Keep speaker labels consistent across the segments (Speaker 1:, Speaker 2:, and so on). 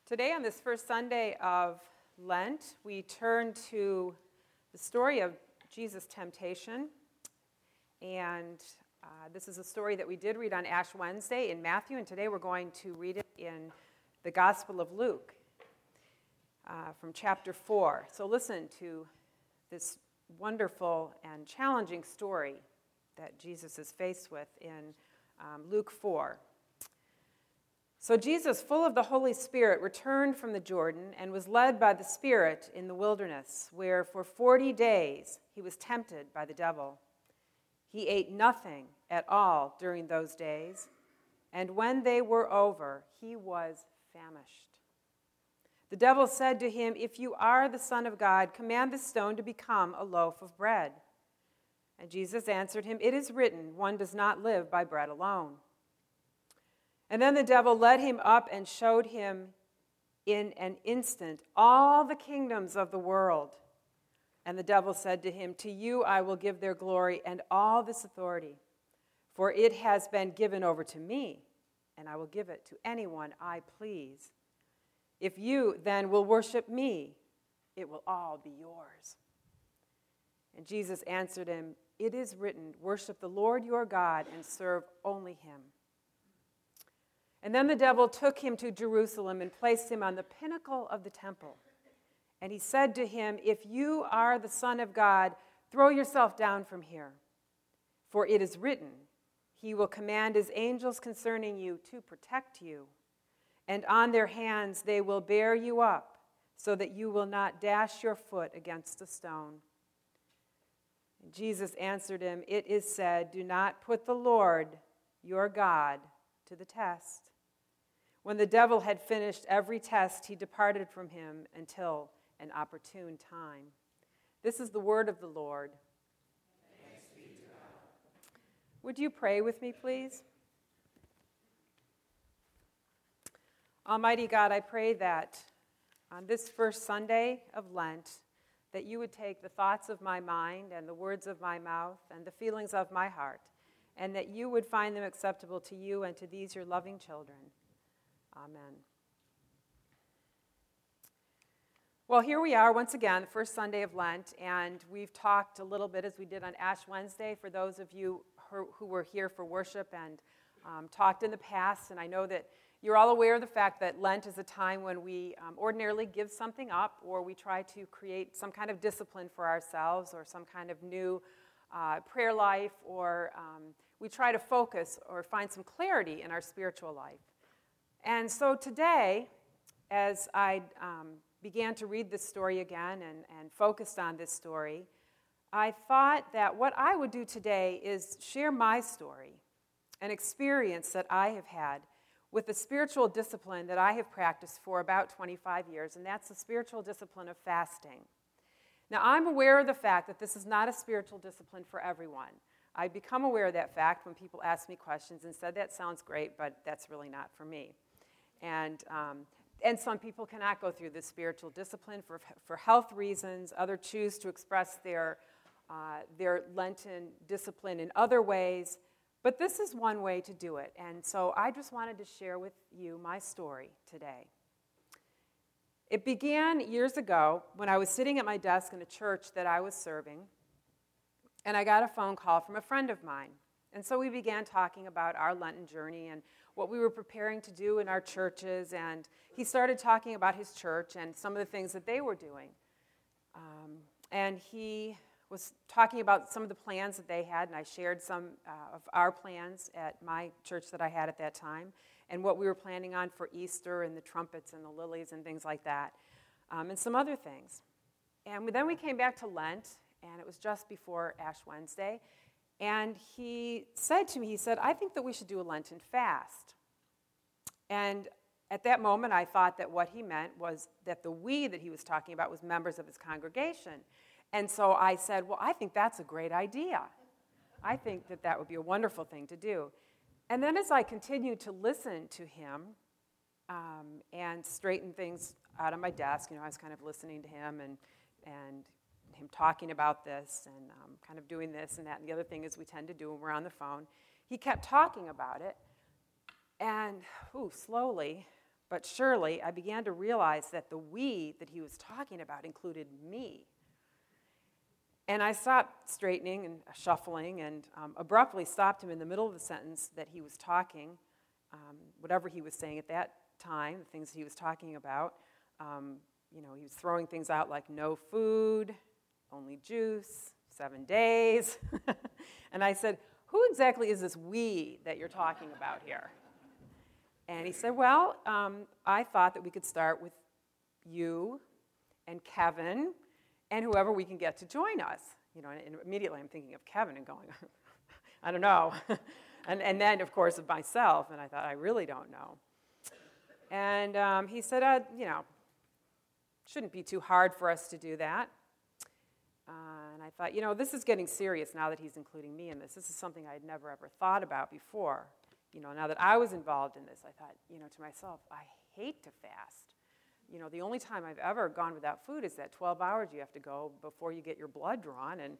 Speaker 1: Today, on this first Sunday of Lent, we turn to the story of Jesus' temptation. And this is a story that we did read on Ash Wednesday in Matthew, and today we're going to read it in the Gospel of Luke from chapter 4. So listen to this wonderful and challenging story that Jesus is faced with in Luke 4. So Jesus, full of the Holy Spirit, returned from the Jordan and was led by the Spirit in the wilderness, where for 40 days he was tempted by the devil. He ate nothing at all during those days, and when they were over, he was famished. The devil said to him, "If you are the Son of God, command this stone to become a loaf of bread." And Jesus answered him, "It is written, one does not live by bread alone." And then the devil led him up and showed him in an instant all the kingdoms of the world. And the devil said to him, "To you I will give their glory and all this authority, for it has been given over to me, and I will give it to anyone I please. If you then will worship me, it will all be yours." And Jesus answered him, "It is written, worship the Lord your God and serve only him." And then the devil took him to Jerusalem and placed him on the pinnacle of the temple. And he said to him, "If you are the Son of God, throw yourself down from here. For it is written, he will command his angels concerning you to protect you. And on their hands they will bear you up, so that you will not dash your foot against a stone." And Jesus answered him, "It is said, do not put the Lord your God to the test." When the devil had finished every test, he departed from him until an opportune time. This is the word of the Lord.
Speaker 2: Thanks be to God.
Speaker 1: Would you pray with me, please? Almighty God, I pray that on this first Sunday of Lent, that you would take the thoughts of my mind and the words of my mouth and the feelings of my heart, and that you would find them acceptable to you and to these your loving children. Amen. Well, here we are once again, the first Sunday of Lent, and we've talked a little bit, as we did on Ash Wednesday, for those of you who were here for worship and talked in the past. And I know that you're all aware of the fact that Lent is a time when we ordinarily give something up, or we try to create some kind of discipline for ourselves, or some kind of new prayer life, or we try to focus or find some clarity in our spiritual life. And so today, as I began to read this story again and focused on this story, I thought that what I would do today is share my story, an experience that I have had with the spiritual discipline that I have practiced for about 25 years, and that's the spiritual discipline of fasting. Now, I'm aware of the fact that this is not a spiritual discipline for everyone. I become aware of that fact when people ask me questions and said, "That sounds great, but that's really not for me." And some people cannot go through this spiritual discipline for health reasons. Others choose to express their Lenten discipline in other ways. But this is one way to do it. And so I just wanted to share with you my story today. It began years ago when I was sitting at my desk in a church that I was serving, and I got a phone call from a friend of mine. And so we began talking about our Lenten journey and what we were preparing to do in our churches, and he started talking about his church and some of the things that they were doing. And he was talking about some of the plans that they had, and I shared some of our plans at my church that I had at that time, and what we were planning on for Easter and the trumpets and the lilies and things like that, and some other things. And then we came back to Lent, and it was just before Ash Wednesday, and he said to me, he said, "I think that we should do a Lenten fast." And at that moment, I thought that what he meant was that the we that he was talking about was members of his congregation. And so I said, "Well, I think that's a great idea. I think that that would be a wonderful thing to do." And then as I continued to listen to him and straighten things out on my desk, I was kind of listening to him and him talking about this and kind of doing this and that and the other thing as we tend to do when we're on the phone. He kept talking about it, and slowly But surely I began to realize that the we that he was talking about included me. And I stopped straightening and shuffling and abruptly stopped him in the middle of the sentence that he was talking, whatever he was saying at that time, the things he was talking about. He was throwing things out like no food, only juice, 7 days. And I said, who exactly is this we that you're talking about here? And he said, well, I thought that we could start with you and Kevin and whoever we can get to join us. And immediately I'm thinking of Kevin and going, I don't know. and then, of course, of myself. And I thought, I really don't know. And he said, shouldn't be too hard for us to do that. And I thought, this is getting serious now that he's including me in this. This is something I had never, ever thought about before. Now that I was involved in this, I thought, to myself, I hate to fast. The only time I've ever gone without food is that 12 hours you have to go before you get your blood drawn. And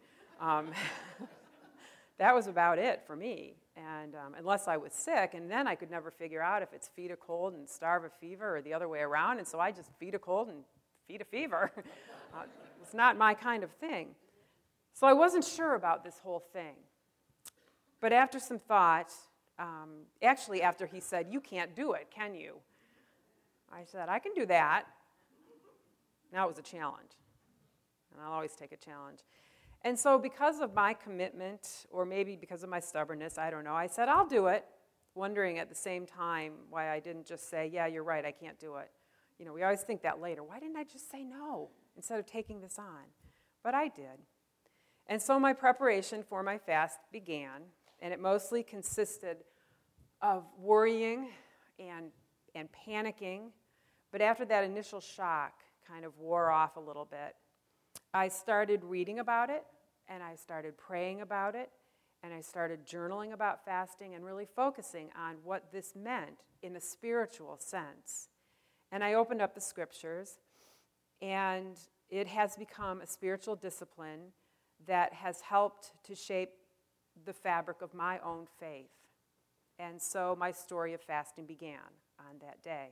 Speaker 1: that was about it for me. And unless I was sick, and then I could never figure out if it's feed a cold and starve a fever or the other way around. And so I just feed a cold and feed a fever. It's not my kind of thing. So I wasn't sure about this whole thing. But after some thought, actually after he said, you can't do it, can you? I said, I can do that. Now it was a challenge. And I'll always take a challenge. And so because of my commitment, or maybe because of my stubbornness, I don't know, I said, I'll do it, wondering at the same time why I didn't just say, yeah, you're right, I can't do it. We always think that later. Why didn't I just say no instead of taking this on? But I did. And so my preparation for my fast began, and it mostly consisted of worrying and panicking. But after that initial shock kind of wore off a little bit, I started reading about it, and I started praying about it, and I started journaling about fasting and really focusing on what this meant in a spiritual sense. And I opened up the scriptures, and it has become a spiritual discipline that has helped to shape the fabric of my own faith. And so my story of fasting began on that day.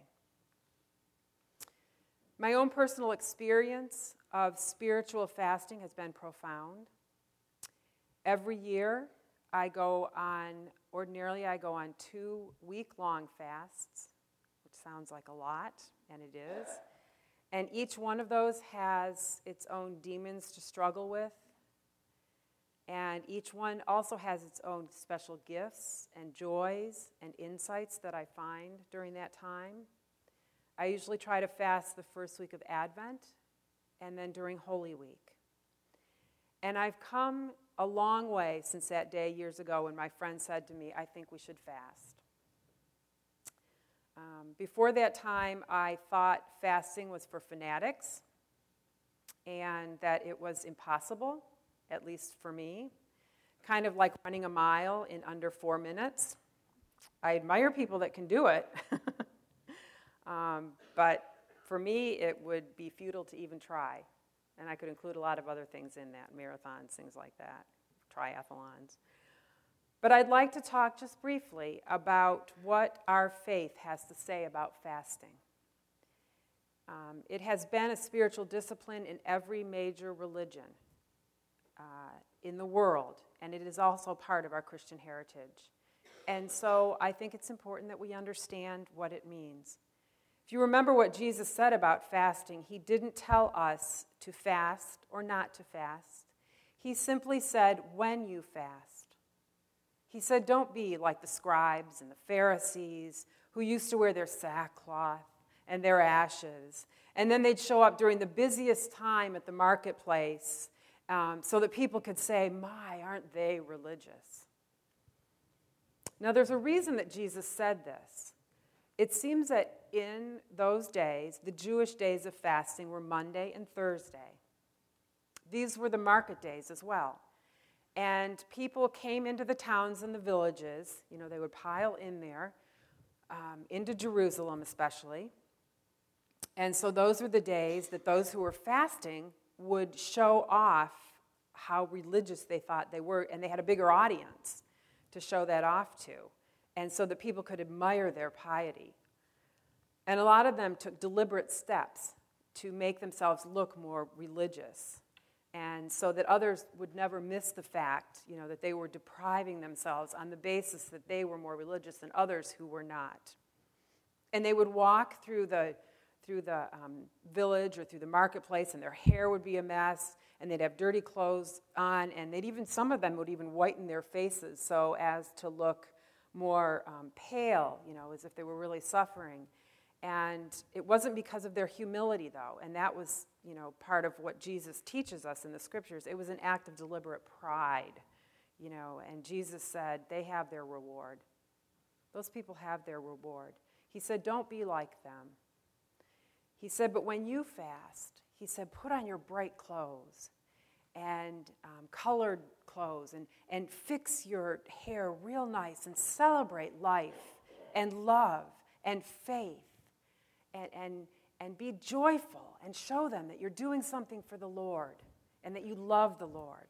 Speaker 1: My own personal experience of spiritual fasting has been profound. Every year ordinarily I go on 2 week-long fasts, which sounds like a lot, and it is. And each one of those has its own demons to struggle with. And each one also has its own special gifts and joys and insights that I find during that time. I usually try to fast the first week of Advent and then during Holy Week. And I've come a long way since that day years ago when my friend said to me, I think we should fast. Before that time, I thought fasting was for fanatics and that it was impossible, at least for me, kind of like running a mile in under 4 minutes. I admire people that can do it, but for me, it would be futile to even try. And I could include a lot of other things in that, marathons, things like that, triathlons. But I'd like to talk just briefly about what our faith has to say about fasting. It has been a spiritual discipline in every major religion in the world, and it is also part of our Christian heritage. And so I think it's important that we understand what it means. If you remember what Jesus said about fasting, he didn't tell us to fast or not to fast. He simply said, when you fast. He said, don't be like the scribes and the Pharisees who used to wear their sackcloth and their ashes. And then they'd show up during the busiest time at the marketplace so that people could say, my, aren't they religious? Now, there's a reason that Jesus said this. It seems that in those days, the Jewish days of fasting were Monday and Thursday. These were the market days as well. And people came into the towns and the villages. They would pile in there, into Jerusalem especially. And so those were the days that those who were fasting would show off how religious they thought they were, and they had a bigger audience to show that off to, and so that people could admire their piety. And a lot of them took deliberate steps to make themselves look more religious, and so that others would never miss the fact, that they were depriving themselves on the basis that they were more religious than others who were not. And they would walk through the village or through the marketplace, and their hair would be a mess, and they'd have dirty clothes on, and some of them would even whiten their faces so as to look more pale, as if they were really suffering. And it wasn't because of their humility, though, and that was, part of what Jesus teaches us in the Scriptures. It was an act of deliberate pride, and Jesus said, they have their reward. Those people have their reward. He said, don't be like them. He said, but when you fast, he said, put on your bright clothes and colored clothes and fix your hair real nice and celebrate life and love and faith and be joyful and show them that you're doing something for the Lord and that you love the Lord.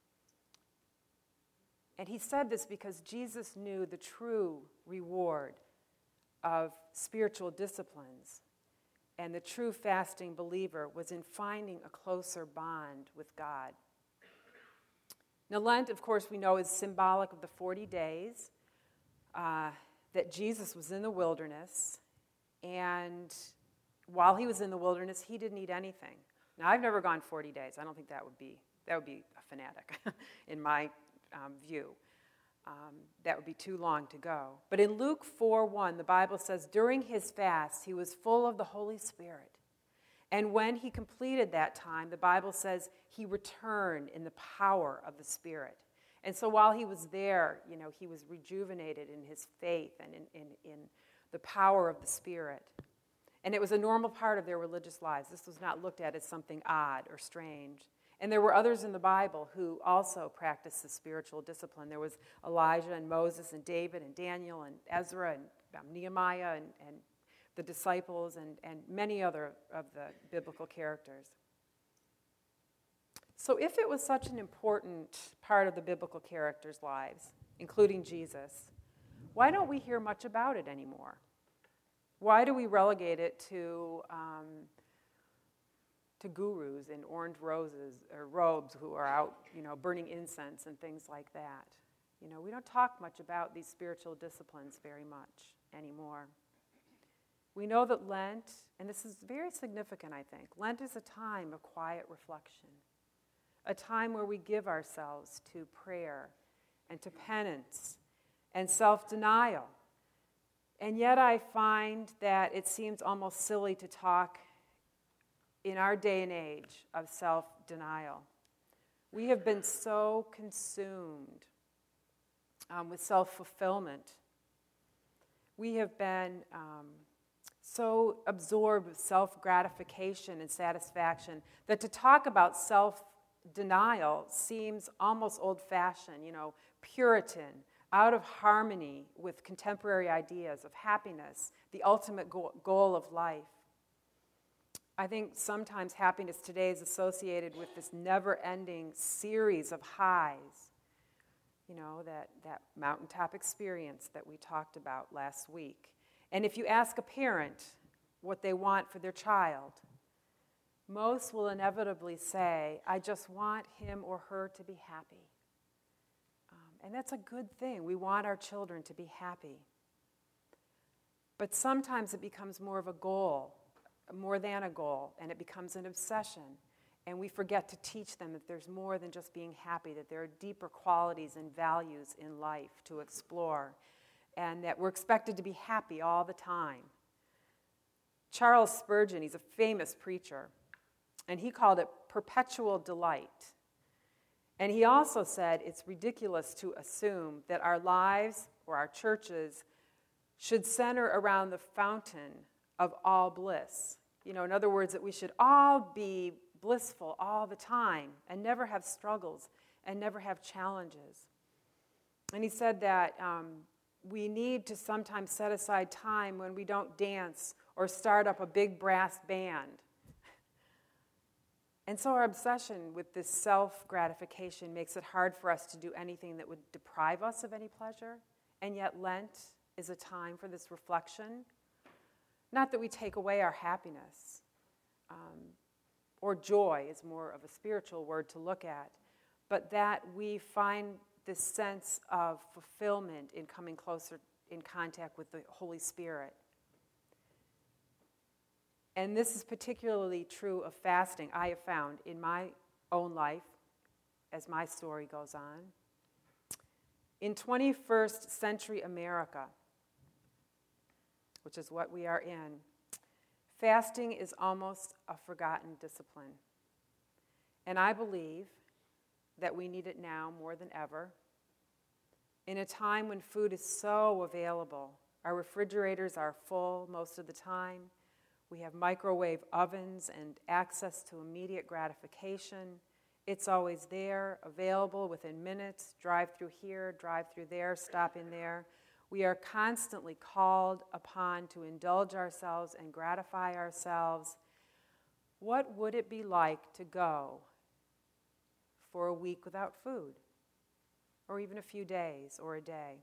Speaker 1: And he said this because Jesus knew the true reward of spiritual disciplines. And the true fasting believer was in finding a closer bond with God. Now, Lent, of course, we know is symbolic of the 40 days that Jesus was in the wilderness. And while he was in the wilderness, he didn't eat anything. Now, I've never gone 40 days. I don't think that would be a fanatic in my view. That would be too long to go. But in Luke 4:1, the Bible says, during his fast, he was full of the Holy Spirit. And when he completed that time, the Bible says he returned in the power of the Spirit. And so while he was there, he was rejuvenated in his faith and in the power of the Spirit. And it was a normal part of their religious lives. This was not looked at as something odd or strange. And there were others in the Bible who also practiced the spiritual discipline. There was Elijah and Moses and David and Daniel and Ezra and Nehemiah and the disciples and many other of the biblical characters. So if it was such an important part of the biblical characters' lives, including Jesus, why don't we hear much about it anymore? Why do we relegate it to gurus in orange robes who are out, burning incense and things like that? We don't talk much about these spiritual disciplines very much anymore. We know that Lent, and this is very significant, I think, Lent is a time of quiet reflection, a time where we give ourselves to prayer and to penance and self-denial. And yet I find that it seems almost silly to talk in our day and age of self-denial. We have been so consumed with self-fulfillment. We have been so absorbed with self-gratification and satisfaction that to talk about self-denial seems almost old-fashioned, Puritan, out of harmony with contemporary ideas of happiness, the ultimate goal of life. I think sometimes happiness today is associated with this never-ending series of highs, that mountaintop experience that we talked about last week. And if you ask a parent what they want for their child, most will inevitably say, I just want him or her to be happy. And that's a good thing. We want our children to be happy. But sometimes it becomes more of a goal, more than a goal, and it becomes an obsession. And we forget to teach them that there's more than just being happy, that there are deeper qualities and values in life to explore, and that we're expected to be happy all the time. Charles Spurgeon, he's a famous preacher, and he called it perpetual delight. And he also said it's ridiculous to assume that our lives or our churches should center around the fountain of all bliss. In other words, that we should all be blissful all the time and never have struggles and never have challenges. And he said that we need to sometimes set aside time when we don't dance or start up a big brass band. And so our obsession with this self-gratification makes it hard for us to do anything that would deprive us of any pleasure. And yet Lent is a time for this reflection Not that we take away our happiness, or joy is more of a spiritual word to look at, but that we find this sense of fulfillment in coming closer in contact with the Holy Spirit. And this is particularly true of fasting, I have found in my own life as my story goes on. In 21st century America, which is what we are in, fasting is almost a forgotten discipline. And I believe that we need it now more than ever. In a time when food is so available, our refrigerators are full most of the time. We have microwave ovens and access to immediate gratification. It's always there, available within minutes. Drive through here, drive through there, stop in there. We are constantly called upon to indulge ourselves and gratify ourselves. What would it be like to go for a week without food? Or even a few days or a day?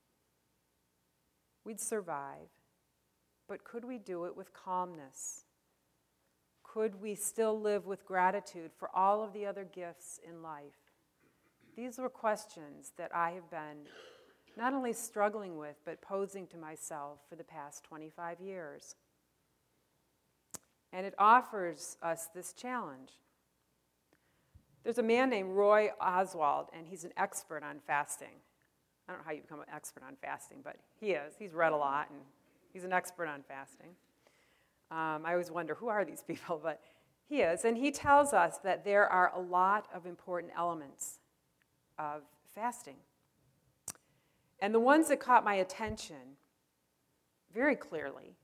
Speaker 1: We'd survive, but could we do it with calmness? Could we still live with gratitude for all of the other gifts in life? These were questions that I have been not only struggling with, but posing to myself for the past 25 years. And it offers us this challenge. There's a man named Roy Oswald, and he's an expert on fasting. I don't know how you become an expert on fasting, but he is. He's read a lot, and he's an expert on fasting. I always wonder, who are these people? But he is, and he tells us that there are a lot of important elements of fasting. And the ones that caught my attention very clearly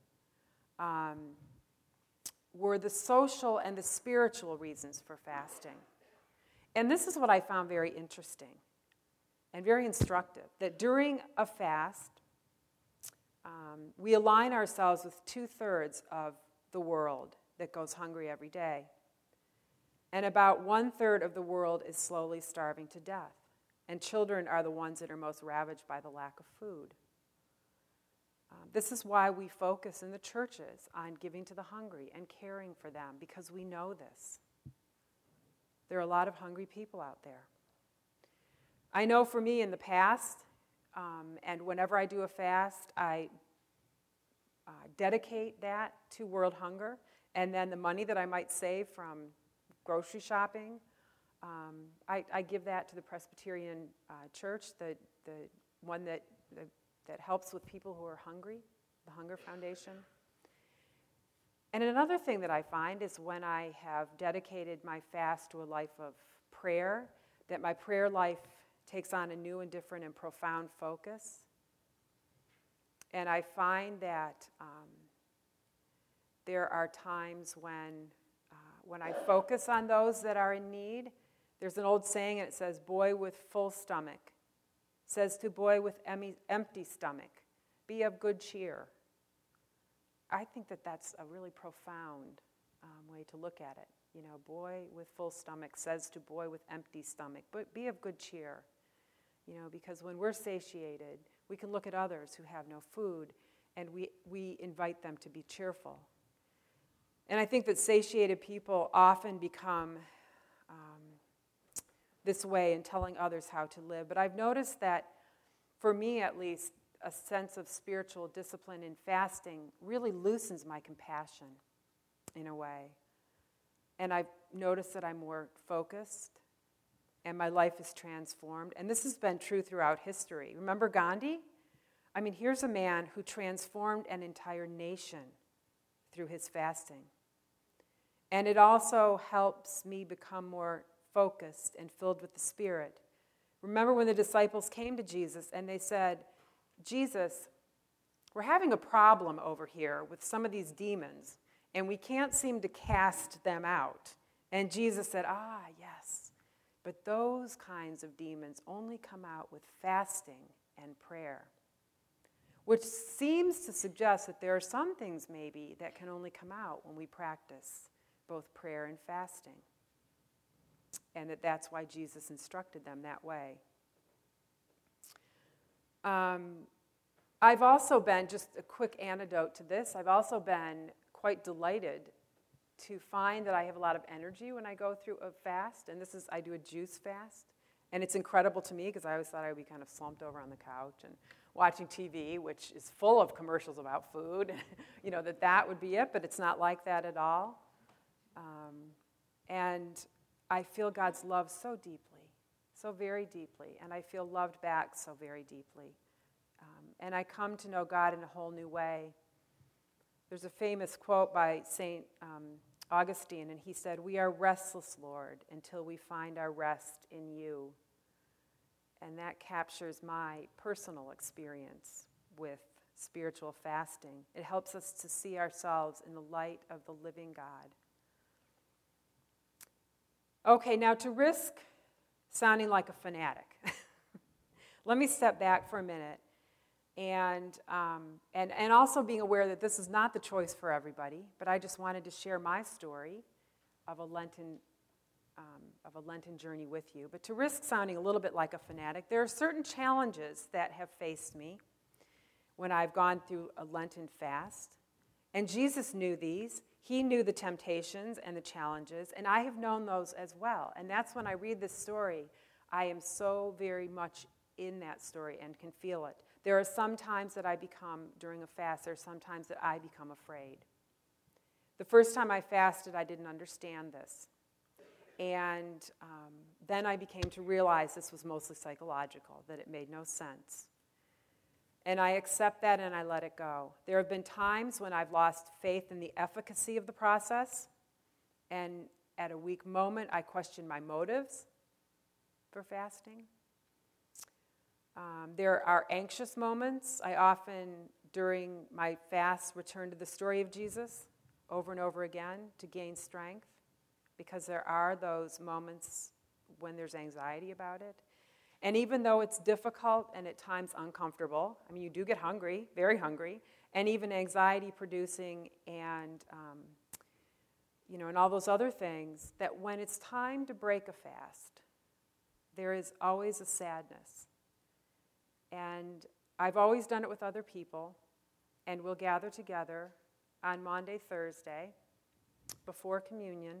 Speaker 1: were the social and the spiritual reasons for fasting. And this is what I found very interesting and very instructive, that during a fast, we align ourselves with 2/3 of the world that goes hungry every day. And about 1/3 of the world is slowly starving to death. And children are the ones that are most ravaged by the lack of food. This is why we focus in the churches on giving to the hungry and caring for them, because we know this. There are a lot of hungry people out there. I know for me in the past, and whenever I do a fast, I dedicate that to world hunger, and then the money that I might save from grocery shopping, I give that to the Presbyterian Church, the one that helps with people who are hungry, the Hunger Foundation. And another thing that I find is when I have dedicated my fast to a life of prayer, that my prayer life takes on a new and different and profound focus. And I find that there are times when I focus on those that are in need. There's an old saying, and it says, boy with full stomach says to boy with empty stomach, be of good cheer. I think that that's a really profound way to look at it. You know, boy with full stomach says to boy with empty stomach, but be of good cheer. You know, because when we're satiated, we can look at others who have no food, and we invite them to be cheerful. And I think that satiated people often become this way in telling others how to live. But I've noticed that, for me at least, a sense of spiritual discipline in fasting really loosens my compassion in a way. And I've noticed that I'm more focused, and my life is transformed. And this has been true throughout history. Remember Gandhi? I mean, here's a man who transformed an entire nation through his fasting. And it also helps me become more focused and filled with the Spirit. Remember when the disciples came to Jesus and they said, Jesus, we're having a problem over here with some of these demons, and we can't seem to cast them out. And Jesus said, yes, but those kinds of demons only come out with fasting and prayer, which seems to suggest that there are some things maybe that can only come out when we practice both prayer and fasting, and that's why Jesus instructed them that way. I've also been, just a quick anecdote to this, I've also been quite delighted to find that I have a lot of energy when I go through a fast, and I do a juice fast, and it's incredible to me because I always thought I would be kind of slumped over on the couch and watching TV, which is full of commercials about food, that would be it, but it's not like that at all. And I feel God's love so deeply, so very deeply, and I feel loved back so very deeply. And I come to know God in a whole new way. There's a famous quote by St. Augustine, and he said, "We are restless, Lord, until we find our rest in you." And that captures my personal experience with spiritual fasting. It helps us to see ourselves in the light of the living God. Okay, now to risk sounding like a fanatic, let me step back for a minute and also being aware that this is not the choice for everybody, but I just wanted to share my story of a Lenten journey with you. But to risk sounding a little bit like a fanatic, there are certain challenges that have faced me when I've gone through a Lenten fast. And Jesus knew these. He knew the temptations and the challenges, and I have known those as well. And that's when I read this story, I am so very much in that story and can feel it. There are some times that I become, during a fast, there are some times that I become afraid. The first time I fasted, I didn't understand this. And then I became to realize this was mostly psychological, that it made no sense. And I accept that and I let it go. There have been times when I've lost faith in the efficacy of the process, and at a weak moment, I question my motives for fasting. There are anxious moments. I often, during my fast, return to the story of Jesus over and over again to gain strength, because there are those moments when there's anxiety about it. And even though it's difficult and at times uncomfortable, I mean, you do get hungry, very hungry, and even anxiety-producing and, and all those other things, that when it's time to break a fast, there is always a sadness. And I've always done it with other people, and we'll gather together on Maundy, Thursday, before communion,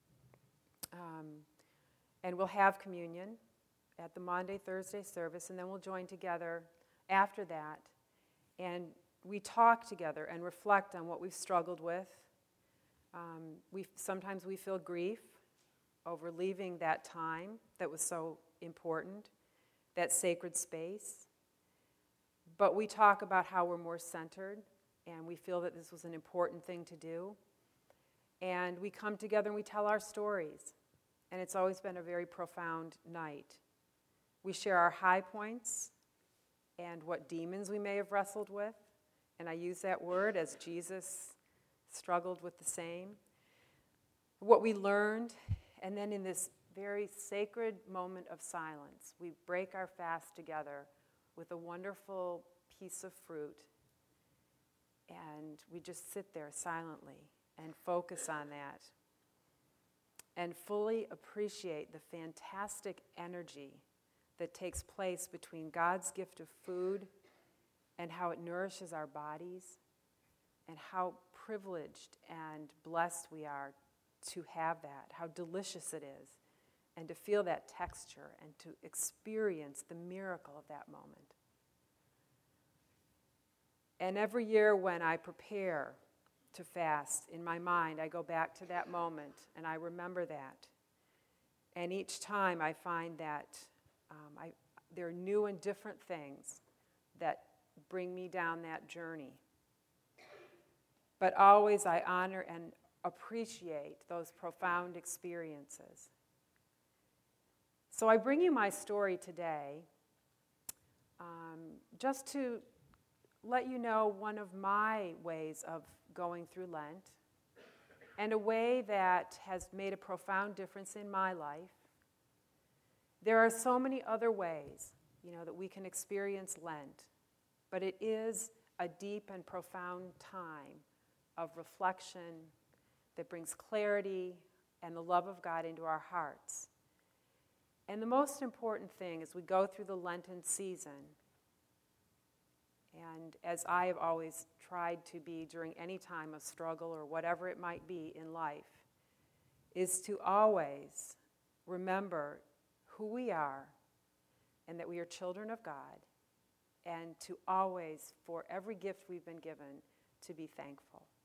Speaker 1: and we'll have communion at the Maundy, Thursday service, and then we'll join together after that, and we talk together and reflect on what we've struggled with. Sometimes we feel grief over leaving that time that was so important, that sacred space. But we talk about how we're more centered, and we feel that this was an important thing to do. And we come together and we tell our stories. And it's always been a very profound night. We share our high points and what demons we may have wrestled with. And I use that word as Jesus struggled with the same. What we learned, and then in this very sacred moment of silence, we break our fast together with a wonderful piece of fruit, and we just sit there silently and focus on that and fully appreciate the fantastic energy that takes place between God's gift of food and how it nourishes our bodies, and how privileged and blessed we are to have that, how delicious it is, and to feel that texture and to experience the miracle of that moment. And every year when I prepare to fast, in my mind, I go back to that moment and I remember that. And each time I find that there are new and different things that bring me down that journey. But always I honor and appreciate those profound experiences. So I bring you my story today just to let you know one of my ways of going through Lent, and a way that has made a profound difference in my life. There are so many other ways, that we can experience Lent, but it is a deep and profound time of reflection that brings clarity and the love of God into our hearts. And the most important thing as we go through the Lenten season And as I have always tried to be during any time of struggle or whatever it might be in life, is to always remember who we are and that we are children of God, and to always, for every gift we've been given, to be thankful.